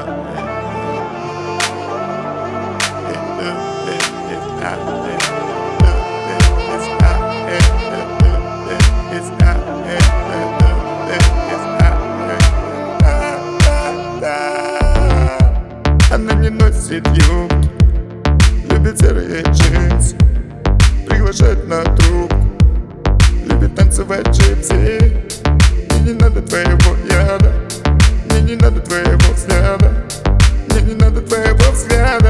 Она не носит юбки, любит серые джинсы, приглашает на трубку, любит танцевать джипси. Мне не надо твоего яда, мне не надо твоего взгляда, мне не надо твоего взгляда.